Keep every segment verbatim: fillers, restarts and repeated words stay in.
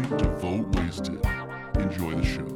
listening to Vote Wasted. Enjoy the show.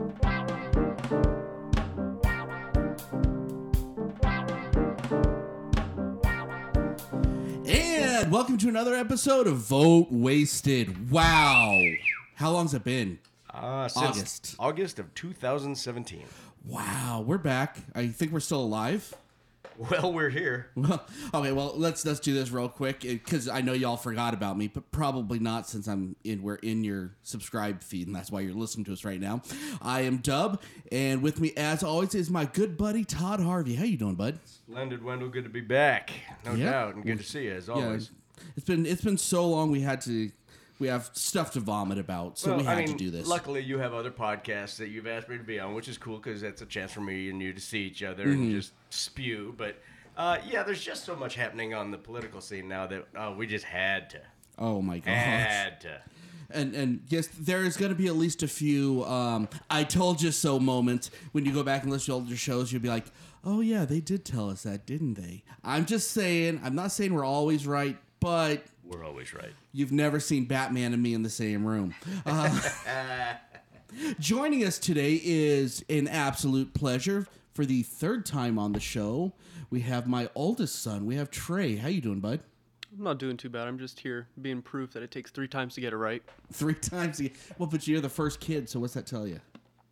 And welcome to another episode of Vote Wasted. Wow. How long's it been? Uh, since August. August of two thousand seventeen. Wow, we're back. I think we're still alive. Well, we're here. Well, okay, well, let's let's do this real quick because I know y'all forgot about me, but probably not since I'm in. We're in your subscribe feed, and that's why you're listening to us right now. I am Dub, and with me, as always, is my good buddy Todd Harvey. How you doing, bud? Splendid, Wendell. Good to be back. No Yeah. doubt, and good to see you as always. Yeah, it's been it's been so long. We had to. We have stuff to vomit about, so Well, we had I mean, to do this. Luckily, you have other podcasts that you've asked me to be on, which is cool because that's a chance for me and you to see each other Mm-hmm. and just spew. But uh, yeah, there's just so much happening on the political scene now that uh, we just had to. Oh my gosh. Had to. And and yes, there is going to be at least a few um, "I told you so" moments when you go back and listen to older shows. You'll be like, "Oh yeah, they did tell us that, didn't they?" I'm just saying. I'm not saying we're always right, but We're always right. you've never seen Batman and me in the same room. Uh, joining us today is an absolute pleasure. For the third time on the show, we have my oldest son. We have Trey. How you doing, bud? I'm not doing too bad. I'm just here being proof that it takes three times to get it right. Three times. a- Well, but you're the first kid, so what's that tell you?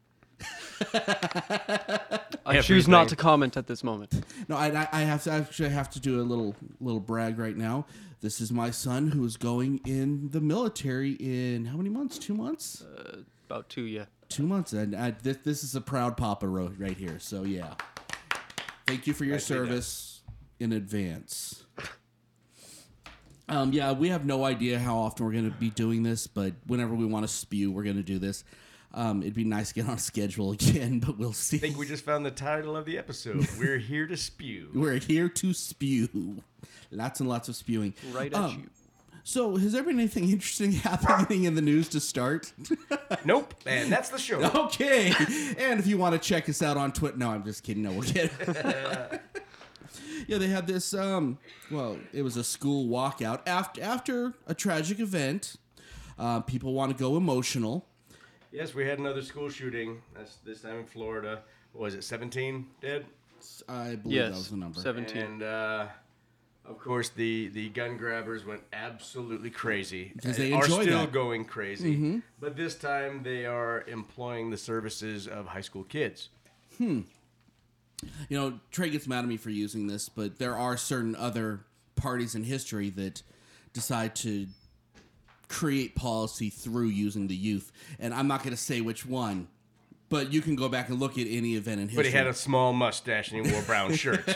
I choose not to comment at this moment. No, I, I have to actually have to do a little little brag right now. This is my son who is going in the military in how many months? Two months? Uh, about two, yeah. Two months, and I, this, this is a proud papa ro- right here. So yeah, thank you for your Nicely done. service in advance. Um, yeah, we have no idea how often we're going to be doing this, but whenever we want to spew, we're going to do this. Um, it'd be nice to get on a schedule again, but we'll see. I think we just found the title of the episode. We're here to spew. We're here to spew. Lots and lots of spewing. Right at Um, you. So, has there been anything interesting happening in the news to start? Nope, and that's the show. Okay. And if you want to check us out on Twitter. No, I'm just kidding. No, we're kidding. Yeah, they had this, um, well, it was a school walkout. After, after a tragic event, uh, people want to go emotional. Yes, we had another school shooting. That's this time in Florida. What was it, seventeen dead? I believe Yes, that was the number. seventeen. And uh, of course, the, the gun grabbers went absolutely crazy. Because they are enjoy still that. going crazy. But this time, they are employing the services of high school kids. You know, Trey gets mad at me for using this, but there are certain other parties in history that decide to create policy through using the youth. And I'm not going to say which one, but you can go back and look at any event in history. But he had a small mustache and he wore brown shirts.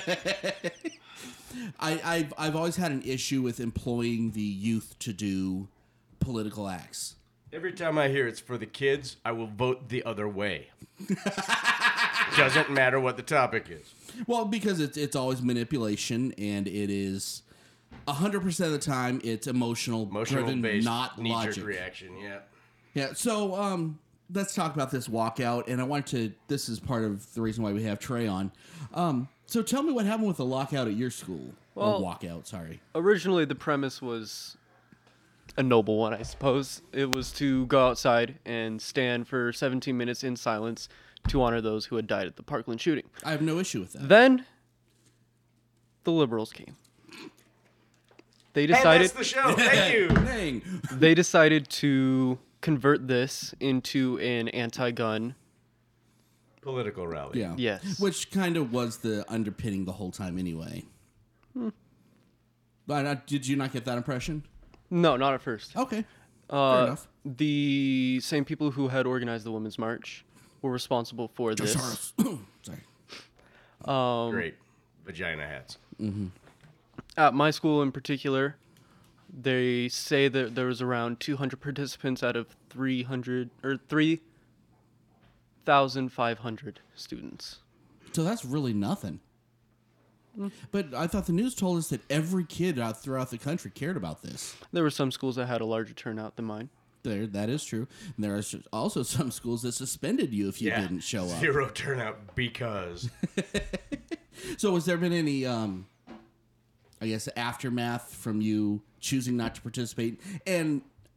I, I've, I've always had an issue with employing the youth to do political acts. Every time I hear it's for the kids, I will vote the other way. Doesn't matter what the topic is. Well, because it's, it's always manipulation, and it is one hundred percent of the time it's emotional, Emotional driven, based not knee-jerk logic. reaction, yeah. Yeah, so um, let's talk about this walkout, and I want to. This is part of the reason why we have Trey on. Um, so tell me what happened with the lockout at your school. Well- or walkout, sorry. Originally, the premise was a noble one, I suppose. It was to go outside and stand for seventeen minutes in silence to honor those who had died at the Parkland shooting. I have no issue with that. Then, the liberals came. They And decided that's the show. Thank you. Dang. they decided to convert this into an anti-gun. Political rally. Yeah. Yes. Which kind of was the underpinning the whole time anyway. Hmm. But uh, did you not get that impression? No, not at first. Okay. Fair Uh, enough. the same people who had organized the Women's March were responsible for George this. Soros. Sorry. Um, Great. Vagina hats. At my school in particular, they say that there was around two hundred participants out of three hundred or three thousand five hundred students. So that's really nothing. But I thought the news told us that every kid out throughout the country cared about this. There were some schools that had a larger turnout than mine. There, that is true. And there are also some schools that suspended you if you Yeah. didn't show up. Zero turnout because. So, has there been any, um, I guess, aftermath from you choosing not to participate? And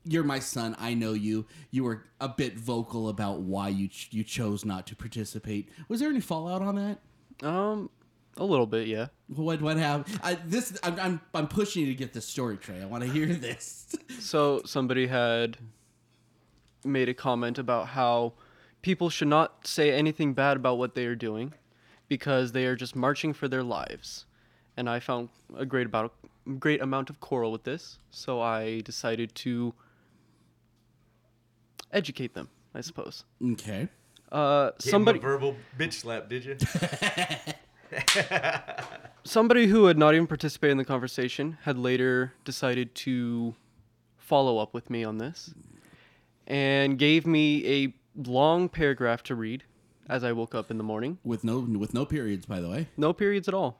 you're my son. I know you. You were a bit vocal about why you ch- you chose not to participate. Was there any fallout on that? Um, a little bit, yeah. What what happened? I, this I'm, I'm I'm pushing you to get this story, Trey. I want to hear this. So somebody had made a comment about how people should not say anything bad about what they are doing because they are just marching for their lives. And I found a great about great amount of quarrel with this, so I decided to educate them, I suppose. Okay. Uh, Gave him somebody a verbal bitch slap, did you? somebody who had not even participated in the conversation had later decided to follow up with me on this and gave me a long paragraph to read as I woke up in the morning. With no with no periods, by the way. No periods at all.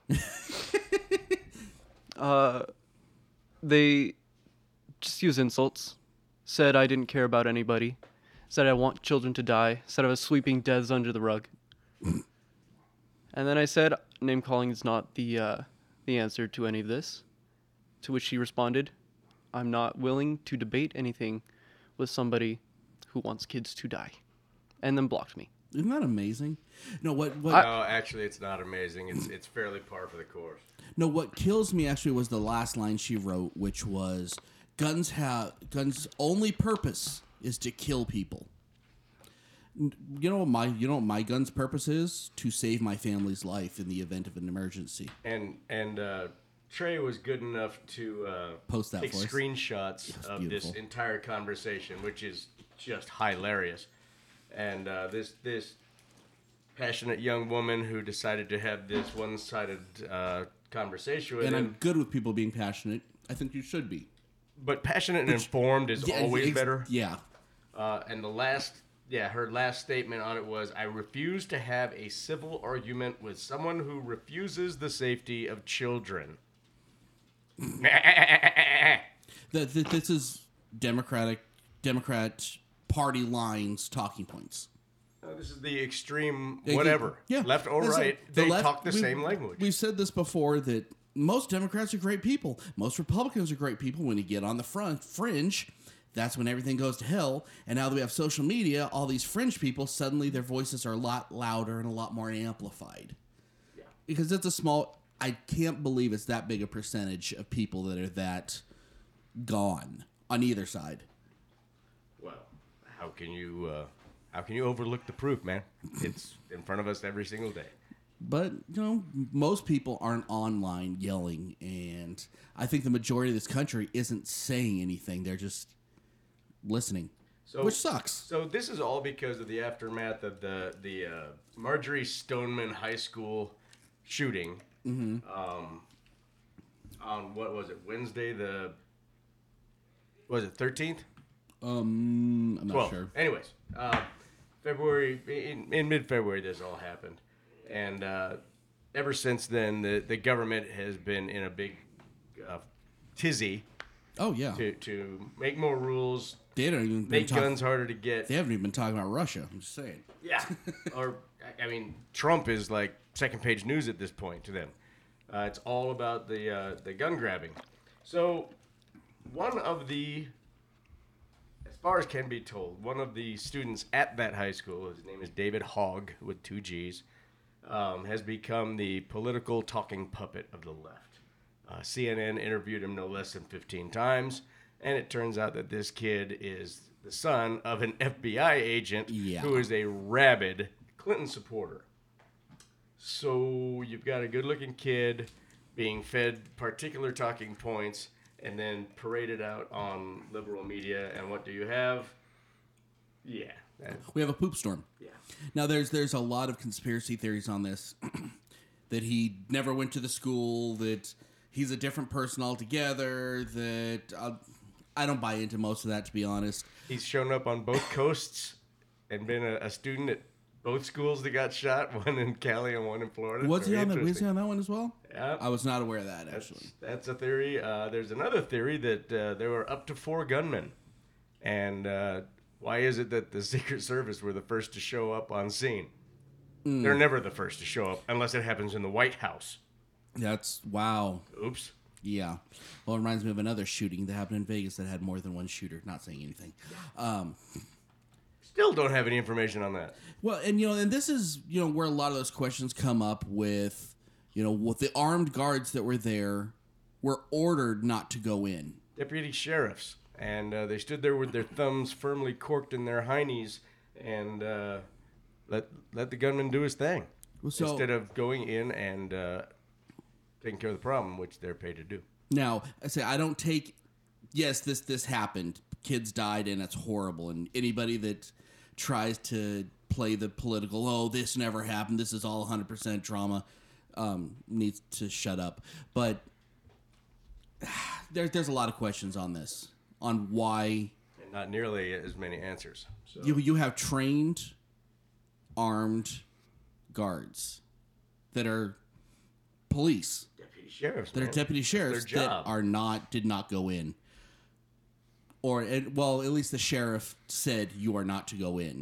uh, they just used insults. Said I didn't care about anybody. Said I want children to die. Said I was sweeping deaths under the rug. And then I said, name calling is not the uh, the answer to any of this. To which she responded, I'm not willing to debate anything with somebody who wants kids to die. And then blocked me. Isn't that amazing? No, what what No, actually, it's not amazing. It's it's fairly par for the course. no what kills me actually was the last line she wrote, which was guns have guns only purpose is to kill people. You know what my you know what my gun's purpose is? To save my family's life in the event of an emergency. And and uh, Trey was good enough to uh, Post that take for us. screenshots Yes, of beautiful. this entire conversation, which is just hilarious. And uh, this this passionate young woman who decided to have this one-sided uh, conversation with And him. I'm good with people being passionate. I think you should be. But passionate and informed is Yeah, always ex- better. Yeah. Uh, and the last, yeah, her last statement on it was, I refuse to have a civil argument with someone who refuses the safety of children. That, that this is Democratic Democrat Party lines talking points. Uh, this is the extreme Yeah, whatever. yeah. Left or Listen, right, the they left- talk the we- same language. We've said this before that most Democrats are great people. Most Republicans are great people. When you get on the front fringe, that's when everything goes to hell. And now that we have social media, all these fringe people, suddenly their voices are a lot louder and a lot more amplified. Yeah. Because it's a small, I can't believe it's that big a percentage of people that are that gone on either side. Well, how can you uh, how can you overlook the proof, man? It's in front of us every single day. But, you know, most people aren't online yelling, and I think the majority of this country isn't saying anything. They're just listening, So, which sucks. So this is all because of the aftermath of the the uh, Marjorie Stoneman High School shooting. Mm-hmm. Um, on what was it? Wednesday the was it thirteenth? Um, I'm not Well, sure. anyways, uh, February in, in mid-February this all happened, and uh, ever since then the the government has been in a big uh, tizzy Oh, yeah. to to make more rules, They don't even make talk- guns harder to get. They haven't even been talking about Russia. I'm just saying. Yeah. Or, I- I mean, Trump is like second page news at this point to them. Uh, it's all about the uh, the gun grabbing. So, one of the, as far as can be told, one of the students at that high school, his name is David Hogg with two G's, um, has become the political talking puppet of the left. Uh, C N N interviewed him no less than fifteen times, and it turns out that this kid is the son of an F B I agent Yeah. who is a rabid Clinton supporter. So you've got a good-looking kid being fed particular talking points and then paraded out on liberal media, and what do you have? Yeah. that- We have a poop storm. yeah. Now, there's there's a lot of conspiracy theories on this. That he never went to the school, that he's a different person altogether, that... Uh, I don't buy into most of that, to be honest. He's shown up on both coasts and been a, a student at both schools that got shot, one in Cali and one in Florida. Was he Very on that? Was he interesting. on that one as well? Yeah. I was not aware of that, That's, actually. that's a theory. Uh, there's another theory that uh, there were up to four gunmen. And uh, why is it that the Secret Service were the first to show up on scene? Hmm. They're never the first to show up unless it happens in the White House. That's wow. Oops. Yeah. Well, it reminds me of another shooting that happened in Vegas that had more than one shooter. Not saying anything. Um, Still don't have any information on that. well, and you know, and this is you know where a lot of those questions come up with, you know, with the armed guards that were there were ordered not to go in. Deputy sheriffs, and uh, they stood there with their thumbs firmly corked in their heinies and uh, let let the gunman do his thing So- instead of going in and uh, taking care of the problem, which they're paid to do. Now, I say I don't take. Yes, this this happened. Kids died, and it's horrible. And anybody that tries to play the political, oh, this never happened, this is all one hundred percent drama, um, needs to shut up. But there's there's a lot of questions on this, on why And not nearly as many answers. So you you have trained, armed guards that are police. deputy sheriffs, That are man. deputy sheriffs That's their that job. are not did not go in, or and, well, at least the sheriff said you are not to go in,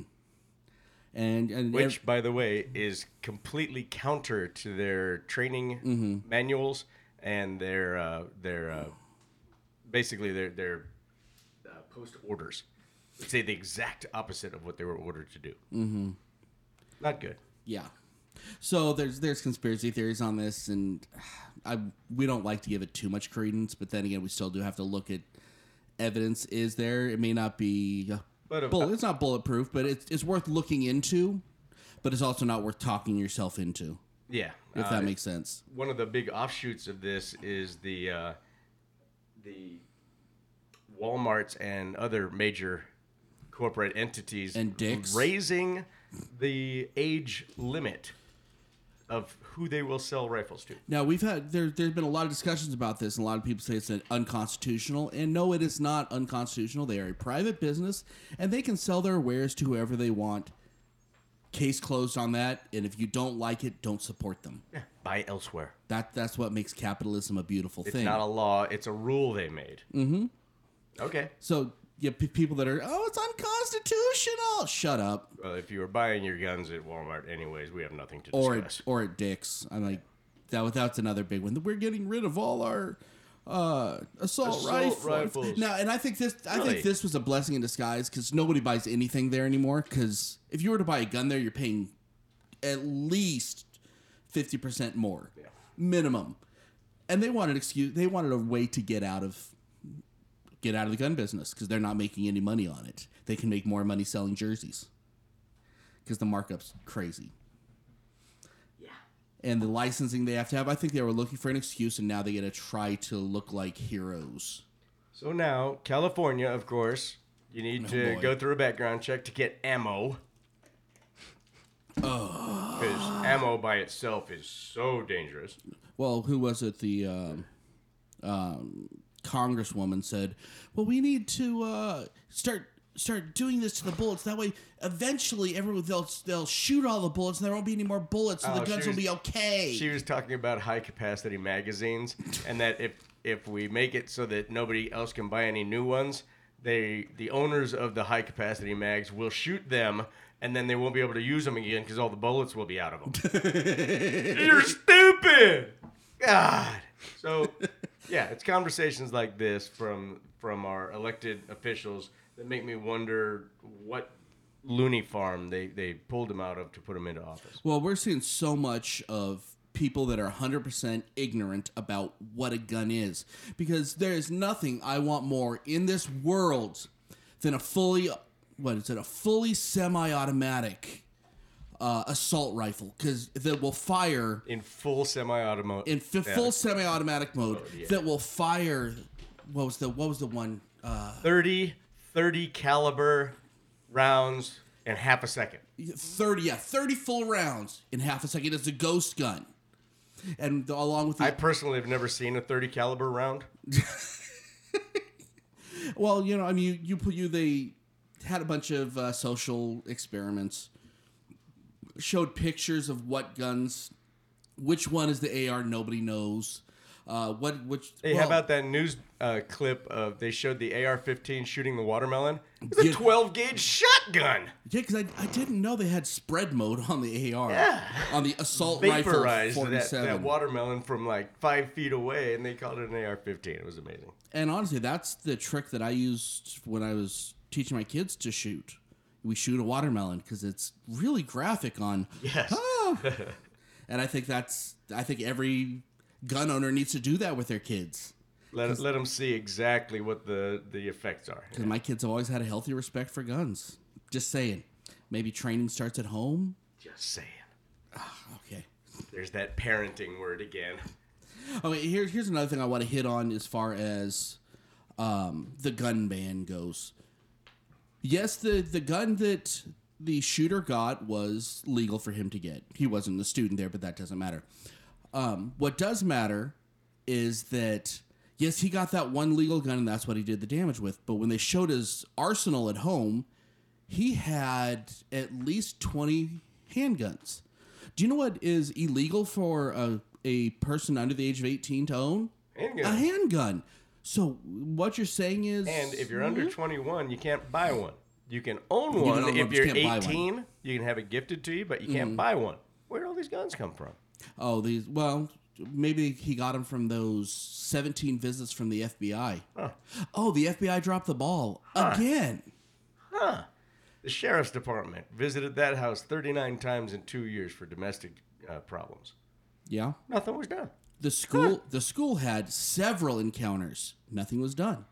and and Which, by the way, is completely counter to their training Mm-hmm. manuals and their uh, their uh, basically their their uh, post orders. They say the exact opposite of what they were ordered to do. Mm-hmm. Not good. yeah. So there's there's conspiracy theories on this, and I we don't like to give it too much credence, but then again, we still do have to look at evidence. Is there? It may not be. Uh, But if- bullet, it's not bulletproof, but it's it's worth looking into, but it's also not worth talking yourself into, Yeah, if uh, that makes sense. one of the big offshoots of this is the uh, the Walmarts and other major corporate entities And Dick's. raising the age limit of who they will sell rifles to. Now we've had there. There's been a lot of discussions about this, and a lot of people say it's unconstitutional. And no, it is not unconstitutional. They are a private business, and they can sell their wares to whoever they want. Case closed on that. And if you don't like it, don't support them. Yeah, buy elsewhere. That that's what makes capitalism a beautiful It's thing. not a law; it's a rule they made. Mm-hmm. Okay. so yeah, p- people that are oh, it's unconstitutional. Shut up. Well, if you were buying your guns at Walmart, anyways, we have nothing to Or discuss. at, or at Dick's. I'm like that. That's another big one. We're getting rid of all our uh, assault, Assault rifles. rifles. Now, and I think this. I Really? think this was a blessing in disguise because nobody buys anything there anymore. Because if you were to buy a gun there, you're paying at least fifty percent more, Yeah. minimum. And they wanted excuse. They wanted a way to get out of get out of the gun business because they're not making any money on it. They can make more money selling jerseys because the markup's crazy. Yeah. And the licensing they have to have. I think they were looking for an excuse, and now they get to try to look like heroes. So now, California, of course, you need Oh, to boy. go through a background check to get ammo. Oh. Because ammo by itself is so dangerous. Well, who was it? The um, um, congresswoman said, "Well, we need to uh, start start doing this to the bullets. That way, eventually, everyone they'll they'll shoot all the bullets, and there won't be any more bullets, and Oh, the she guns was- will be okay." She was talking about high capacity magazines, and that if if we make it so that nobody else can buy any new ones, they the owners of the high capacity mags will shoot them, and then they won't be able to use them again because all the bullets will be out of them. You're stupid. God. So, yeah, it's conversations like this from from our elected officials that make me wonder what loony farm they, they pulled him out of to put him into office. Well, we're seeing so much of people that are one hundred percent ignorant about what a gun is. Because there is nothing I want more in this world than a fully, what is it, a fully semi-automatic uh, assault rifle. Because that will fire In full semi-automatic. in f- full semi-automatic mode yeah. that will fire, what was the, what was the one? Uh, thirty, thirty caliber rounds in half a second. thirty, yeah, thirty full rounds in half a second. It's a ghost gun. And the, along with the I personally have never seen a thirty caliber round. Well, you know, I mean, you, you put you they had a bunch of uh, social experiments, showed pictures of what guns, which one is the A R, nobody knows. Uh, what? Which? Hey, well, how about that news uh, clip of they showed the A R fifteen shooting the watermelon? It's a Yeah. twelve gauge shotgun. Yeah, because I, I didn't know they had spread mode on the A R. Yeah. On the assault Vaporized rifle that, forty-seven. that watermelon from like five feet away, and they called it an A R fifteen. It was amazing. And honestly, that's the trick that I used when I was teaching my kids to shoot. We shoot a watermelon because it's really graphic on. Yes. Ah. And I think that's. I think every gun owner needs to do that with their kids. Let let them see exactly what the, the effects are. Because my kids have always had a healthy respect for guns. Just saying. Maybe training starts at home. Just saying. Okay. There's that parenting word again. Okay, here's here's another thing I want to hit on as far as um, the gun ban goes. Yes, the, the gun that the shooter got was legal for him to get. He wasn't a student there, but that doesn't matter. Um, what does matter is that, yes, he got that one legal gun, and that's what he did the damage with. But when they showed his arsenal at home, he had at least twenty handguns. Do you know what is illegal for a, a person under the age of eighteen to own? Handgun. A handgun. So what you're saying is... And if you're under twenty-one, you can't buy one. You can own can one own one, if but you you're can't buy one. eighteen. You can have it gifted to you, but you can't buy one. Where did all these guns come from? Oh, these. Well, maybe he got them from those seventeen visits from the F B I. Huh. Oh, the F B I dropped the ball again. Huh. The sheriff's department visited that house thirty-nine times in two years for domestic uh, problems. Yeah. Nothing was done. The school. The school had several encounters. Nothing was done.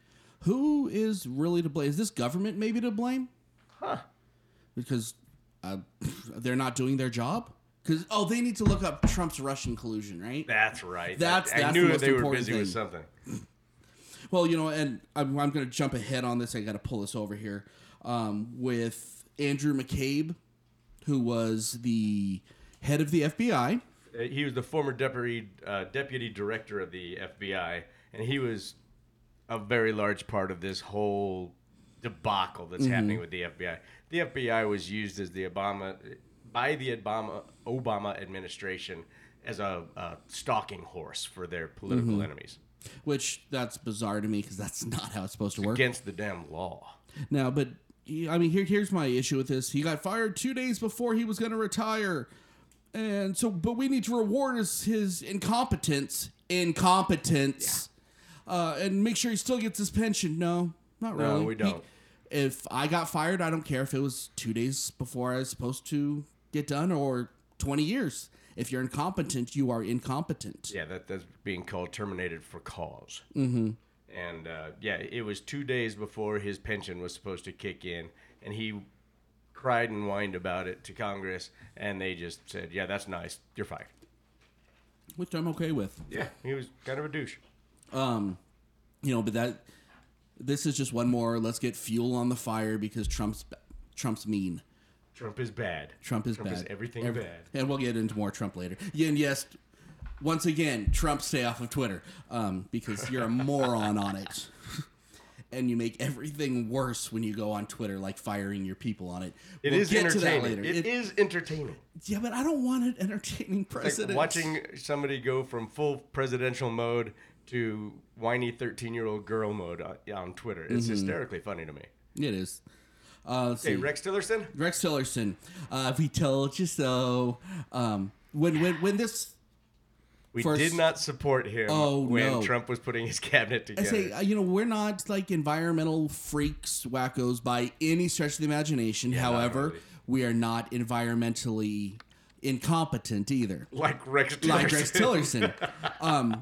Who is really to blame? Is this government maybe to blame? Huh. Because uh, they're not doing their job. Because oh, they need to look up Trump's Russian collusion, right? That's right. That's- I, I that's the knew most they were important busy with thing. something. Well, you know, and I'm, I'm going to jump ahead on this. I got to pull this over here um, with Andrew McCabe, who was the head of the F B I. Uh, He was the former deputy uh, deputy director of the F B I, and he was a very large part of this whole debacle that's Mm-hmm. happening with the F B I. The F B I was used as the Obama by the Obama Obama administration as a, a stalking horse for their political Mm-hmm. enemies Which that's bizarre to me because that's not how it's supposed to work. against the damn law. Now, but he- I mean, here here's my issue with this. He got fired two days before he was going to retire, and so but we need to reward his his incompetence, incompetence, uh, and make sure he still gets his pension. No, not No, really. we He- don't. if I got fired, I don't care if it was two days before I was supposed to get done or twenty years. If you're incompetent, you are incompetent. Yeah, that, that's being called terminated for cause. Mm-hmm. And uh, yeah, it was two days before his pension was supposed to kick in, and he cried and whined about it to Congress, and they just said, "Yeah, that's nice. You're fired." Which I'm okay with. Yeah, he was kind of a douche. Um, you know, but that this is just one more. Let's get fuel on the fire because Trump's Trump's mean. Trump is bad. Trump is Trump bad. is everything Every- bad. And we'll get into more Trump later. Yeah, and yes, once again, Trump, stay off of Twitter um, because you're a moron on it. And you make everything worse when you go on Twitter, like firing your people on it. It we'll is get to that entertaining. later. It is entertaining. Yeah, but I don't want an entertaining Like president. watching somebody go from full presidential mode to whiny thirteen-year-old girl mode on, on Twitter. It's Mm-hmm. hysterically funny to me. It is. Uh, let's Hey, see. Rex Tillerson? Rex Tillerson, uh, we told you so. Um, when when when this, We First- did not support him Oh, when no. Trump was putting his cabinet I together. say, uh, you know, we're not like environmental freaks, wackos by any stretch of the imagination. not However, really. we are not environmentally incompetent either. like Rex Tillerson. Like Rex Tillerson. um,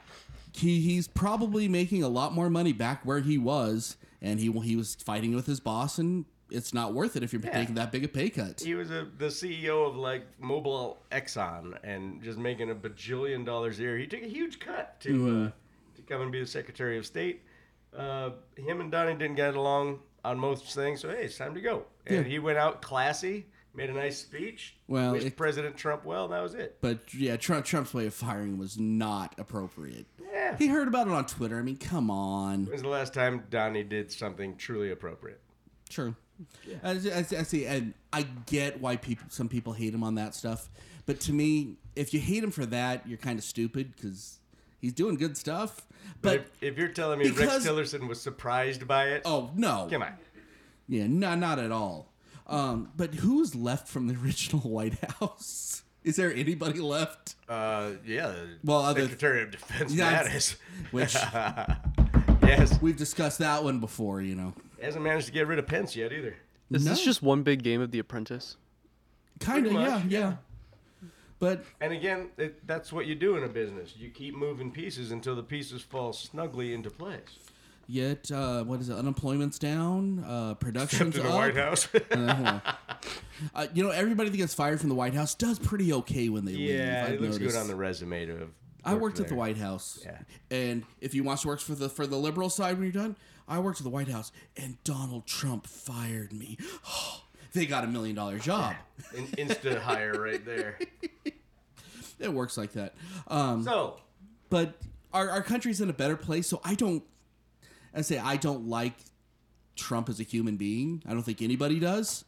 he he's probably making a lot more money back where he was, and he he was fighting with his boss, and it's not worth it if you're taking that big a pay cut. He was a, the C E O of like Mobil Exxon and just making a bajillion dollars a year. He took a huge cut to Mm-hmm. uh, to come and be the Secretary of State. Uh, him and Donnie didn't get along on most things, so hey, it's time to go. And Yeah. he went out classy, made a nice speech. Well, wished it- President Trump well, and that was it. But yeah, Trump, Trump's way of firing was not appropriate. Yeah. He heard about it on Twitter. I mean, come on. When's the last time Donnie did something truly appropriate? True. I, I, I see, and I get why people, some people hate him on that stuff. But to me, if you hate him for that, you're kind of stupid because He's doing good stuff. But But if, if you're telling me because- Rex Tillerson was surprised by it, oh no, come on. yeah, no, not at all. Um, but who's left from the original White House? Is there anybody left? Uh, yeah. Well, other- Secretary of Defense Yeah, Mattis. Which Yes. we've discussed that one before, you know. Hasn't managed to get rid of Pence yet either. Is No. this just one big game of The Apprentice? Kind of, Pretty yeah, much, yeah. But And again, it, that's what you do in a business. You keep moving pieces until the pieces fall snugly into place. yet, uh, what is it? Unemployment's down. Uh, production's To the up. White House. Uh, well, uh, you know, everybody that gets fired from the White House does pretty okay when they leave. yeah, I've it looks noticed. good on the resume to have I worked at the there. White House. Yeah. And if you want to work for the for the liberal side when you're done, I worked at the White House, and Donald Trump fired me. They got a million dollar job. An insta hire right there. It works like that. Um, So, but our our country's in a better place, so I don't. I say I don't like Trump as a human being. I don't think anybody does.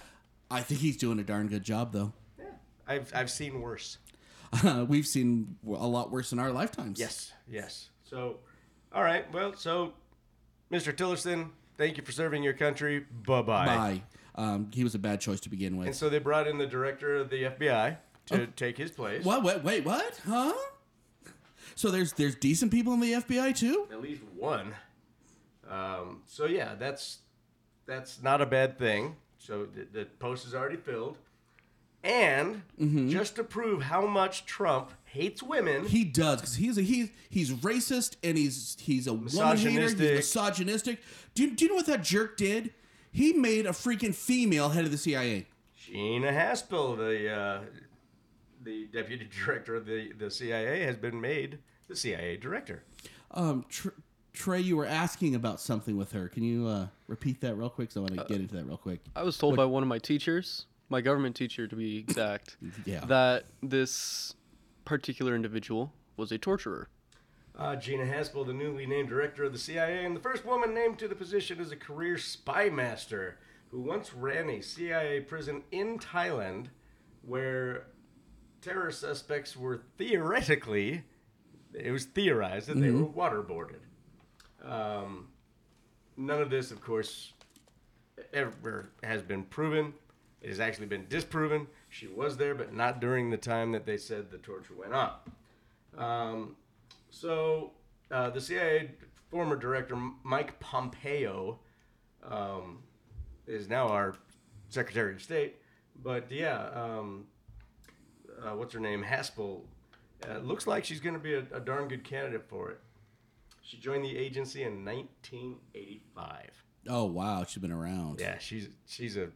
I think he's doing a darn good job, though. I've I've seen worse. Uh, we've seen a lot worse in our lifetimes. Yes, yes. So, all right. Well, so, Mister Tillerson, thank you for serving your country. Bye-bye. Bye. Um, he was a bad choice to begin with. And so they brought in the director of the F B I to Oh. take his place. What? Wait, wait, what? Huh? So there's there's decent people in the F B I too? At least one. Um, so yeah, that's that's not a bad thing. So the, the post is already filled. And Mm-hmm. just to prove how much Trump hates women, He does because he's a, he's he's racist and he's he's a woman hater. He's Misogynistic. misogynistic. Do you, do you know what that jerk did? He made a freaking female head of the C I A. Gina Haspel, the uh, the deputy director of the, the C I A, has been made the C I A director. Um, Tr- Trey, you were asking about something with her. Can you uh, repeat that real quick? Because I want to get into that real quick. I was told by one of my teachers, my government teacher to be exact, Yeah. that this particular individual was a torturer. Uh, Gina Haspel, the newly named director of the C I A, and the first woman named to the position as a career spy master who once ran a C I A prison in Thailand where terror suspects were theoretically, it was theorized that they were waterboarded. Um, none of this, of course, ever has been proven. It has actually been disproven. She was there, but not during the time that they said the torture went on. Um, so uh, the C I A former director, Mike Pompeo, um, is now our Secretary of State. But yeah, um, uh, what's her name? Haspel. Uh, looks like she's going to be a, a darn good candidate for it. She joined the agency in nineteen eighty-five. Oh wow, she's been around. Yeah, she's she's a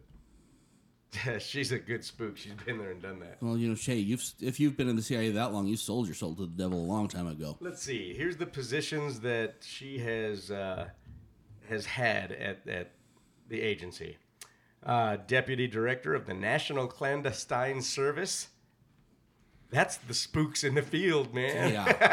she's a good spook. She's been there and done that. Well, you know, Shay, you've if you've been in the C I A that long, you sold your soul to the devil a long time ago. Let's see. Here's the positions that she has uh, has had at, at the agency. Uh, Deputy Director of the National Clandestine Service. That's the spooks in the field, man.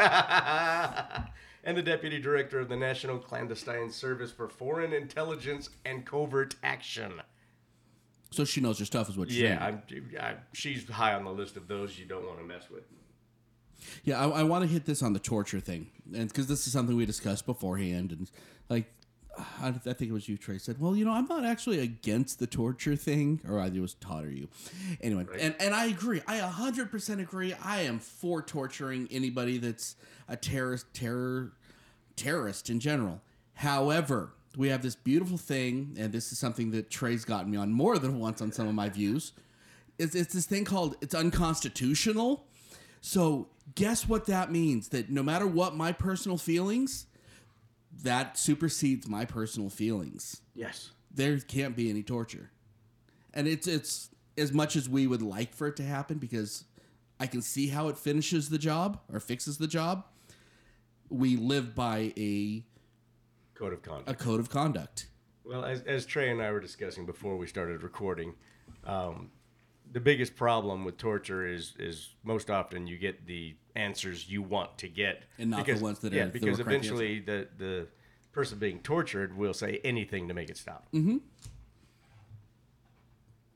Yeah. And the Deputy Director of the National Clandestine Service for Foreign Intelligence and Covert Action. So she knows her stuff, is what you're Yeah, saying. I'm, I, she's high on the list of those you don't want to mess with. Yeah, I, I want to hit this on the torture thing, and because this is something we discussed beforehand, and like, I, I think it was you, Trey, said, "Well, you know, I'm not actually against the torture thing," or either it was Todd or you. Anyway, and and I agree. I one hundred percent agree. I am for torturing anybody that's a terrorist, terror, terrorist in general. However, we have this beautiful thing, and this is something that Trey's gotten me on more than once on some of my views. It's, it's this thing called it's unconstitutional. So guess what that means? That no matter what my personal feelings, that supersedes my personal feelings. Yes. There can't be any torture. And it's it's as much as we would like for it to happen, because I can see how it finishes the job or fixes the job. We live by a Code of conduct. a code of conduct. Well, as, as Trey and I were discussing before we started recording, um, the biggest problem with torture is is most often you get the answers you want to get, And not the ones that yeah, are the because correct eventually the the person being tortured will say anything to make it stop. Mm-hmm.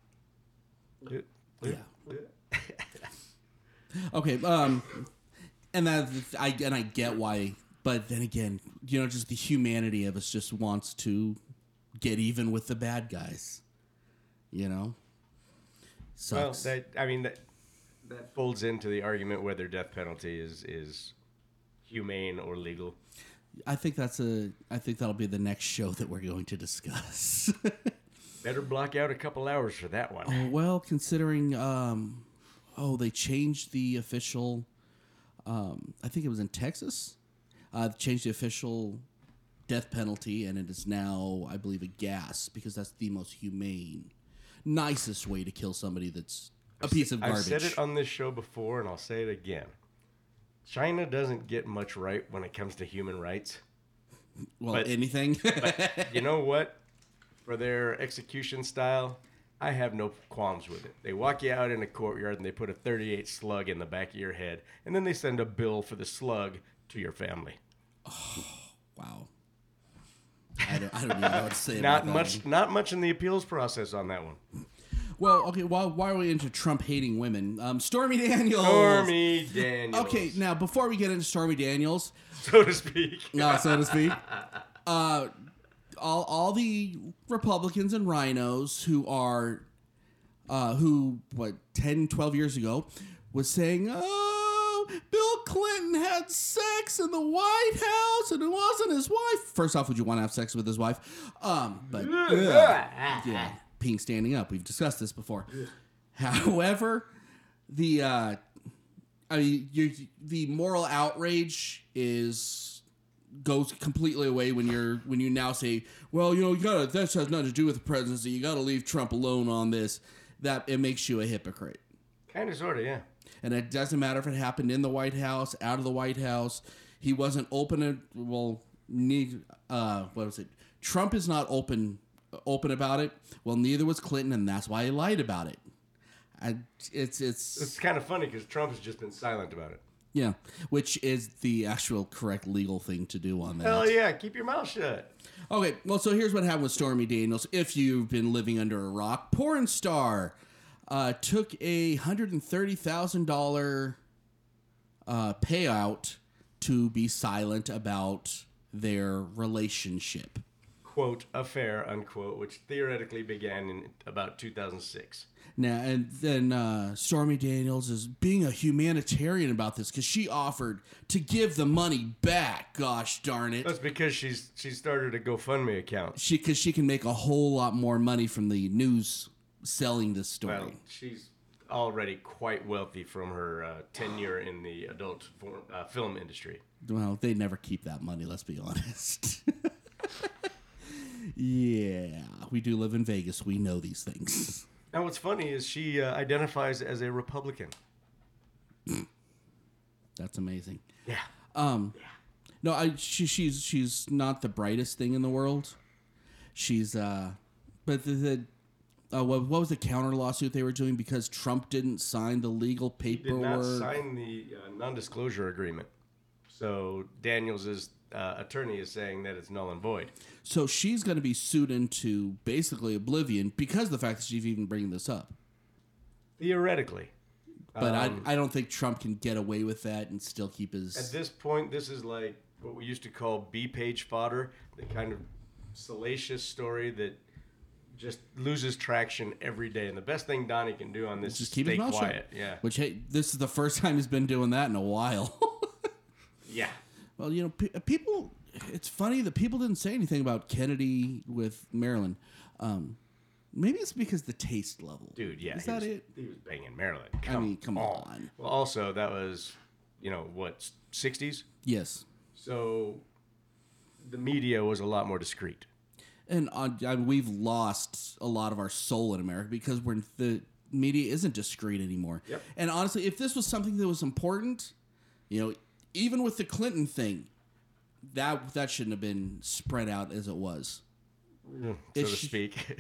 Yeah. Okay. Um, and that I and I get why, but then again, you know, just the humanity of us just wants to get even with the bad guys. You know, sucks. Well, that I mean that that folds into the argument whether death penalty is is humane or legal. I think that's a. I think that'll be the next show that we're going to discuss. Better block out a couple hours for that one. Oh, well, considering, um, oh, they changed the official. Um, I think it was in Texas. Uh, they changed the official death penalty, and it is now, I believe, a gas because that's the most humane, nicest way to kill somebody that's a piece of garbage. I've said it on this show before, and I'll say it again. China doesn't get much right when it comes to human rights. Well, but, anything. But you know what? For their execution style, I have no qualms with it. They walk you out in a courtyard and they put a thirty-eight slug in the back of your head, and then they send a bill for the slug to your family. Oh, wow. I don't, I don't even know what to say Not about much. that. Not much in the appeals process on that one. Well, okay, why, why are we into Trump hating women? Um, Stormy Daniels. Stormy Daniels. Okay, now before we get into Stormy Daniels, so to speak. no, so to speak, uh, all all the Republicans and rhinos who are, uh, who what ten, twelve years ago was saying, oh, Bill Clinton had sex in the White House and it wasn't his wife. First off, would you want to have sex with his wife? Um, but ugh, yeah. Peeing standing up. We've discussed this before. However, the uh, I mean, you the moral outrage is goes completely away when you're when you now say, well, you know, you gotta this has nothing to do with the presidency. You got to leave Trump alone on this. That it makes you a hypocrite. Kind of, sort of, yeah. And it doesn't matter if it happened in the White House, out of the White House. He wasn't open. Well, need uh, what was it? Trump is not open. open about it. Well, neither was Clinton, and that's why he lied about it. I, it's it's It's kind of funny because Trump has just been silent about it. yeah, which is the actual correct legal thing to do on that. Hell yeah, keep your mouth shut. Okay, well, so here's what happened with Stormy Daniels. If you've been living under a rock, porn star uh, took a hundred and thirty thousand dollar uh, payout to be silent about their relationship. Quote, affair, unquote, which theoretically began in about two thousand six. Now, and then uh, Stormy Daniels is being a humanitarian about this because she offered to give the money back. Gosh darn it. That's because she's she started a GoFundMe account. She Because she can make a whole lot more money from the news selling this story. Well, she's already quite wealthy from her uh, tenure in the adult form, uh, film industry. Well, they never keep that money, let's be honest. Yeah, we do live in Vegas. We know these things. Now, what's funny is she uh, identifies as a Republican. That's amazing. Yeah. Um, yeah. No, I she, she's she's not the brightest thing in the world. She's uh, but the, the uh, what, what was the counter lawsuit they were doing because Trump didn't sign the legal He did paperwork? not sign the uh, non-disclosure agreement. So Daniels' uh, attorney is saying that it's null and void. So she's going to be sued into basically oblivion because of the fact that she's even bringing this up. Theoretically. But Um, I I don't think Trump can get away with that and still keep his. At this point, this is like what we used to call B-page fodder, the kind of salacious story that just loses traction every day. And the best thing Donnie can do on this Just is keep stay his mouth quiet. shut. Yeah. Which, hey, this is the first time he's been doing that in a while. Yeah. Well, you know, pe- people. It's funny that people didn't say anything about Kennedy with Marilyn. Um, maybe it's because the taste level. Dude, yeah. Is he that was, it? He was banging Maryland. I Come mean, come on. on. Well, also, that was, you know, what, sixties? Yes. So the media was a lot more discreet. And uh, I mean, we've lost a lot of our soul in America because we're the media isn't discreet anymore. Yep. And honestly, if this was something that was important, you know, even with the Clinton thing, that that shouldn't have been spread out as it was. So It to sh- speak.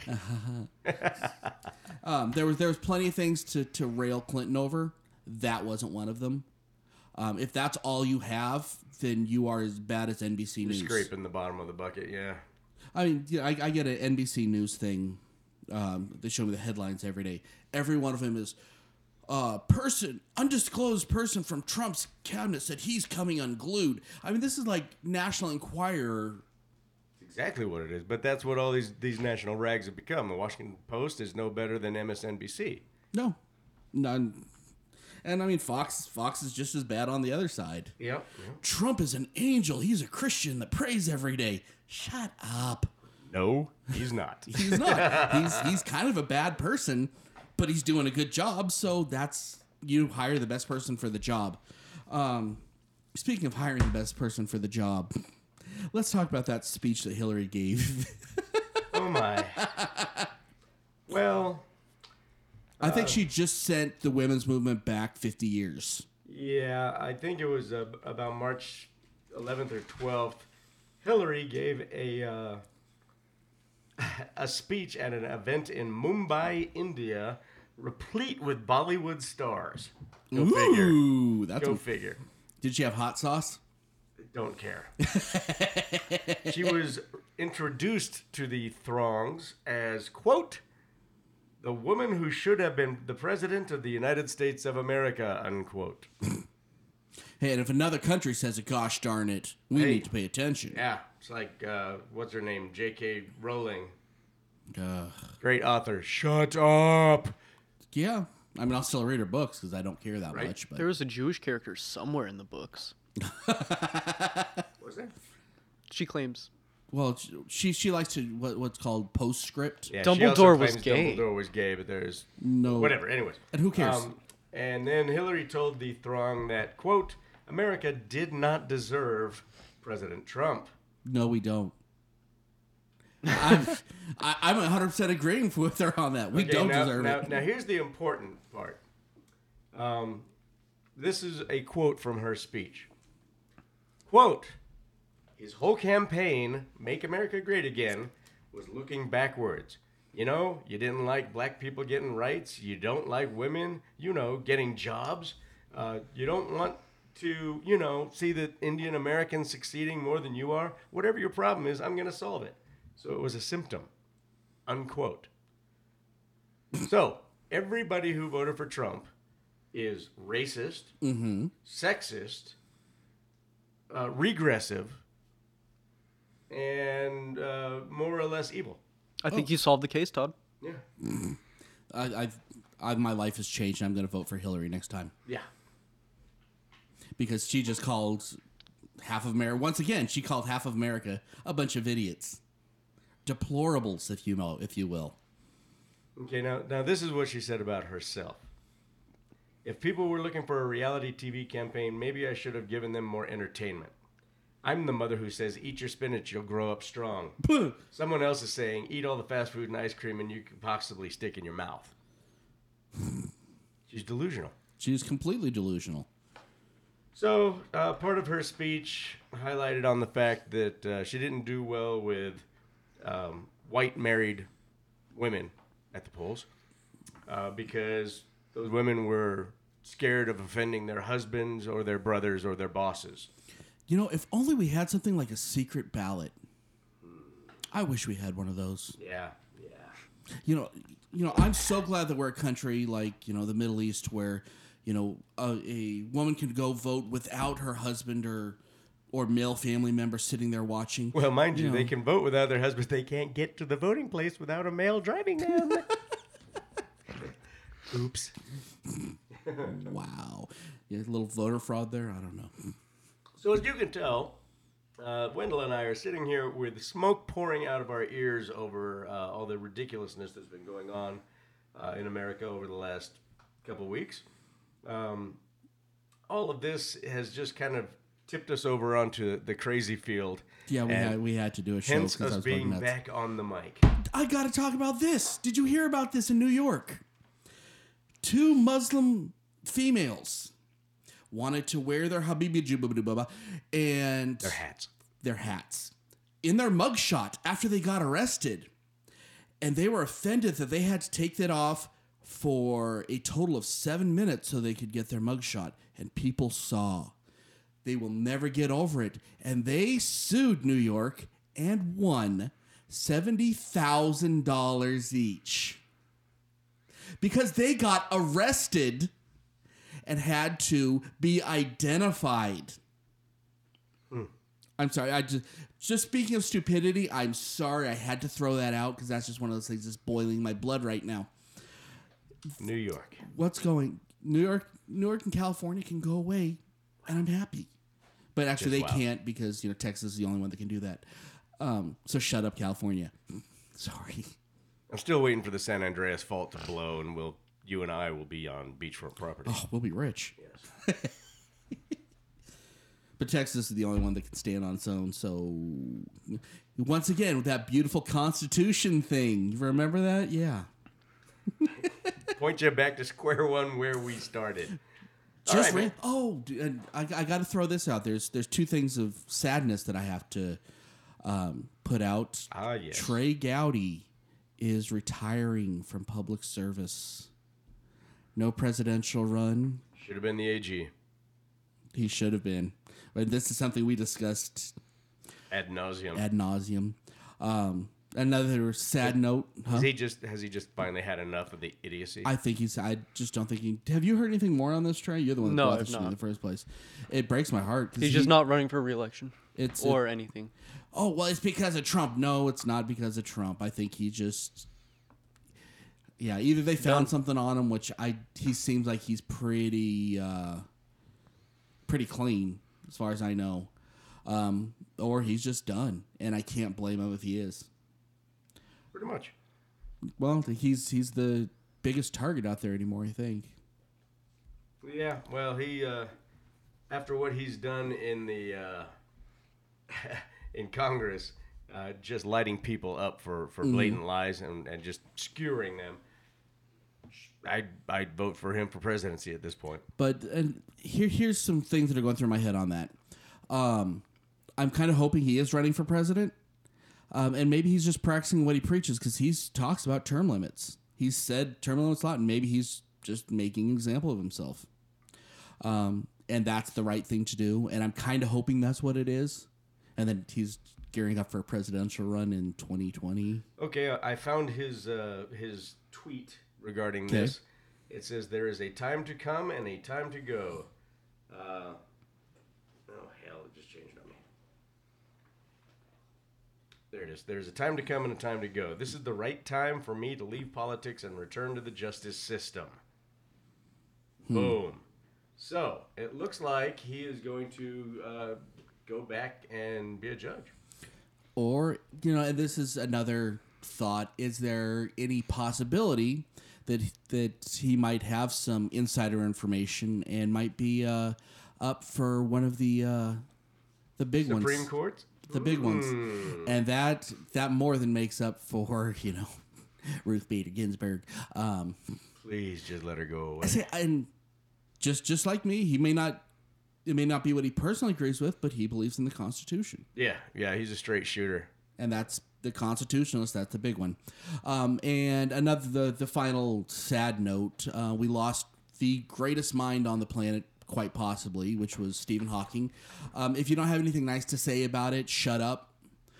Um, there was there was plenty of things to, to rail Clinton over. That wasn't one of them. Um, if that's all you have, then you are as bad as N B C You're News. scraping the bottom of the bucket, yeah. I mean, yeah, I, I get an N B C News thing. Um, they show me the headlines every day. Every one of them is, uh, person, undisclosed person from Trump's cabinet said he's coming unglued. I mean, this is like National Enquirer. Exactly what it is. But that's what all these, these national rags have become. The Washington Post is no better than M S N B C. No, none. And I mean, Fox Fox is just as bad on the other side. Yep. Trump is an angel. He's a Christian that prays every day. Shut up. No, he's not. He's not. he's he's kind of a bad person, but he's doing a good job. So that's, you hire the best person for the job. Um, speaking of hiring the best person for the job, let's talk about that speech that Hillary gave. Oh my. Well, I think she just sent the women's movement back fifty years. yeah, I think it was uh, about March eleventh or twelfth. Hillary gave a uh, a speech at an event in Mumbai, India, replete with Bollywood stars. Go figure. Ooh, that's Go a, figure. Did she have hot sauce? Don't care. She was introduced to the throngs as, quote, the woman who should have been the president of the United States of America, unquote. Hey, and if another country says it, gosh darn it, we Hey. need to pay attention. Yeah, it's like, uh, what's her name? J K. Rowling. Uh, Great author. Shut up. yeah. I mean, I'll still read her books because I don't care that Right. much. But There was a Jewish character somewhere in the books. What's that? She claims. well, she she likes to what what's called postscript. Yeah, she also Dumbledore was claims gay. Dumbledore was gay, but there's No. whatever. Anyways, And who cares? Um, and then Hillary told the throng that, quote, America did not deserve President Trump. No, we don't. I'm I, I'm one hundred percent agreeing with her on that. We Okay, don't now, deserve now, it. Now, here's the important part. Um, this is a quote from her speech. Quote, his whole campaign, Make America Great Again, was looking backwards. You know, you didn't like black people getting rights. You don't like women, you know, getting jobs. Uh, you don't want to, you know, see the Indian Americans succeeding more than you are. Whatever your problem is, I'm going to solve it. So it was a symptom, unquote. So everybody who voted for Trump is racist, sexist, uh, regressive, and uh, more or less evil. I think you solved the case, Todd. Yeah. I, I've I, my life has changed. And I'm going to vote for Hillary next time Yeah. because she just called half of America. Once again, she called half of America a bunch of idiots, deplorables, if you know, if you will. Okay, now, now this is what she said about herself. If people were looking for a reality T V campaign, maybe I should have given them more entertainment. I'm the mother who says, eat your spinach, you'll grow up strong. Someone else is saying, eat all the fast food and ice cream and you could possibly stick in your mouth. She's delusional. She's completely delusional. So, uh, part of her speech highlighted on the fact that uh, she didn't do well with um, white married women at the polls uh, because those women were scared of offending their husbands or their brothers or their bosses. You know, if only we had something like a secret ballot. I wish we had one of those. Yeah, yeah. You know, you know, I'm so glad that we're a country like, you know, the Middle East where, you know, a, a woman can go vote without her husband or or male family member sitting there watching. Well, mind you, You they know. can vote without their husbands. They can't get to the voting place without a male driving them. Oops. Wow. Yeah, a little voter fraud there. I don't know. So as you can tell, uh, Wendell and I are sitting here with smoke pouring out of our ears over uh, all the ridiculousness that's been going on uh, in America over the last couple of weeks. Um, all of this has just kind of tipped us over onto the crazy field. Yeah, we and had we had to do a show hence because I us was going being nuts. back on the mic. I got to talk about this. Did you hear about this in New York? Two Muslim females wanted to wear their habibi jubba and Their hats. their hats in their mugshot after they got arrested. And they were offended that they had to take that off for a total of seven minutes so they could get their mugshot. And people saw. They will never get over it. And they sued New York and won seventy thousand dollars each. Because they got arrested and had to be identified. Hmm. I'm sorry. I just just speaking of stupidity, I'm sorry I had to throw that out because that's just one of those things that's boiling my blood right now. New York. What's going? New York, New York, and California can go away, and I'm happy. But actually, Just they wow. can't because you know Texas is the only one that can do that. Um, so shut up, California. Sorry. I'm still waiting for the San Andreas fault to blow, and we'll you and I will be on beachfront property. Oh, we'll be rich. Yes. But Texas is the only one that can stand on its own. So once again, with that beautiful Constitution thing, you remember that? Yeah. Point you back to square one where we started. All Just right, ran- man. oh, d- and I, I got to throw this out. There's there's two things of sadness that I have to um, put out. Ah, yes. Trey Gowdy is retiring from public service. No presidential run. Should have been the A G. He should have been. But this is something we discussed Ad nauseum. ad nauseum. Um, another sad note. Huh? Has he just has he just finally had enough of the idiocy? I think he's. I just don't think he. Have you heard anything more on this, Trey? You're the one that No, brought I've this to me in not. the first place. It breaks my heart. 'cause He's he- just not running for re-election It's or anything. Oh, well, it's because of Trump. No, it's not because of Trump. I think he just. Yeah, either they found Done. something on him, which I he seems like he's pretty, uh, pretty clean as far as I know, um, or he's just done, and I can't blame him if he is. Pretty much. Well, he's he's the biggest target out there anymore. I think. Yeah. Well, he uh, after what he's done in the uh, in Congress, uh, just lighting people up for, for blatant lies and, and just skewering them. I I'd vote for him for presidency at this point. But and here here's some things that are going through my head on that. Um, I'm kind of hoping he is running for president, um, and maybe he's just practicing what he preaches because he talks about term limits. He's said term limits a lot, and maybe he's just making an example of himself. Um, and that's the right thing to do. And I'm kind of hoping that's what it is. And then he's gearing up for a presidential run in twenty twenty. Okay, I I found his uh, his tweet regarding Okay. this. It says there is a time to come and a time to go. Uh, oh hell, it just changed on me. There it is. There's a time to come and a time to go. This is the right time for me to leave politics and return to the justice system. Boom. So it looks like he is going to uh, go back and be a judge. Or, you know, and this is another thought, is there any possibility that that he might have some insider information and might be uh, up for one of the uh, the big Supreme ones, Court? the big ones, and that that more than makes up for, you know, Ruth Bader Ginsburg. Um, Please just let her go away. I say, and just just like me, he may not. It may not be what he personally agrees with, but he believes in the Constitution. Yeah, yeah, he's a straight shooter. And that's the Constitutionalist. That's the big one. Um, and another, the the final sad note: uh, we lost the greatest mind on the planet, quite possibly, which was Stephen Hawking. Um, if you don't have anything nice to say about it, shut up.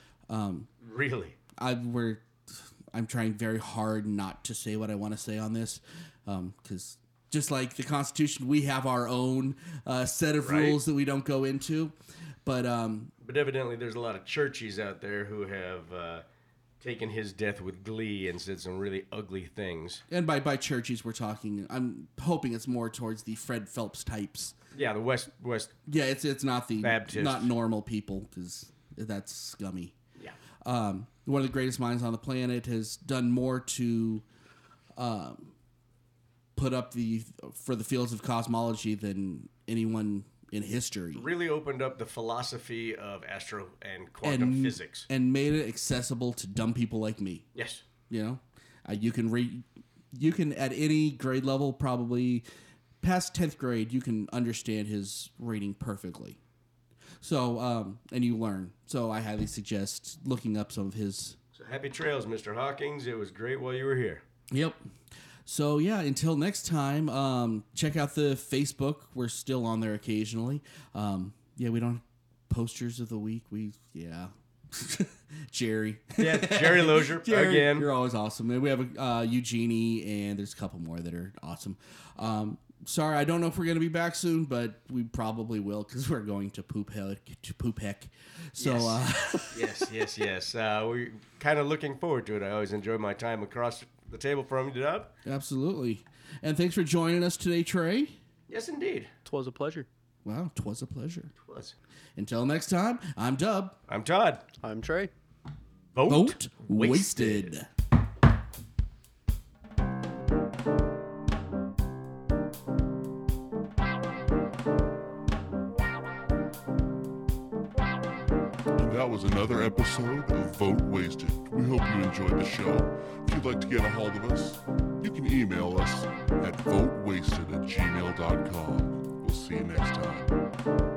Really? I we're I'm trying very hard not to say what I want to say on this, because just like the Constitution, we have our own uh, set of Right. rules that we don't go into. But um, But evidently, there's a lot of churchies out there who have uh, taken his death with glee and said some really ugly things. and by by churches, we're talking. I'm hoping it's more towards the Fred Phelps types. Yeah, the West West. Yeah, it's it's not the Baptist. not normal people, because that's scummy. Yeah. Um, one of the greatest minds on the planet has done more to um, put up the for the fields of cosmology than anyone in history, Really opened up the philosophy of astro and quantum and physics. and made it accessible to dumb people like me. Yes. You know, uh, you can read, you can at any grade level, probably past tenth grade, you can understand his reading perfectly. So, um, and you learn. So, I highly suggest looking up some of his. So happy trails, Mister Hawkins. It was great while you were here. Yep. So yeah, until next time, um, check out the Facebook. We're still on there occasionally. Um, yeah, we don't posters of the week. We yeah, Jerry. Yeah, Jerry Lozier Jerry, again. you're always awesome. And we have a uh, Eugenie, and there's a couple more that are awesome. Um, sorry, I don't know if we're going to be back soon, but we probably will because we're going to poop heck. To poop heck. So, Yes. uh, yes, yes, yes. Uh, we're kind of looking forward to it. I always enjoy my time across the table from you, Dub. absolutely. And thanks for joining us today, Trey. Yes, indeed. Twas a pleasure. Wow, 'twas a pleasure. It was. Until next time, I'm Dub. I'm Todd. I'm Trey. Vote, Vote wasted. And that was another episode of Vote Wasted. We hope you enjoyed the show. If you'd like to get a hold of us, you can email us at votewasted at gmail dot com. We'll see you next time.